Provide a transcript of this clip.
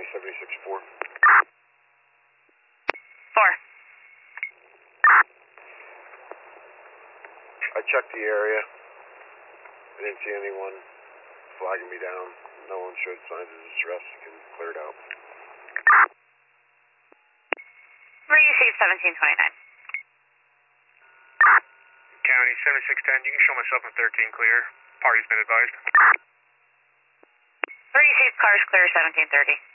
County 76-4. 4. I checked the area. I didn't see anyone flagging me down. No one showed signs of distress. You can clear it out. Receive 1729. County 7610, you can show myself in 13 clear. Party's been advised. Receive cars clear 1730.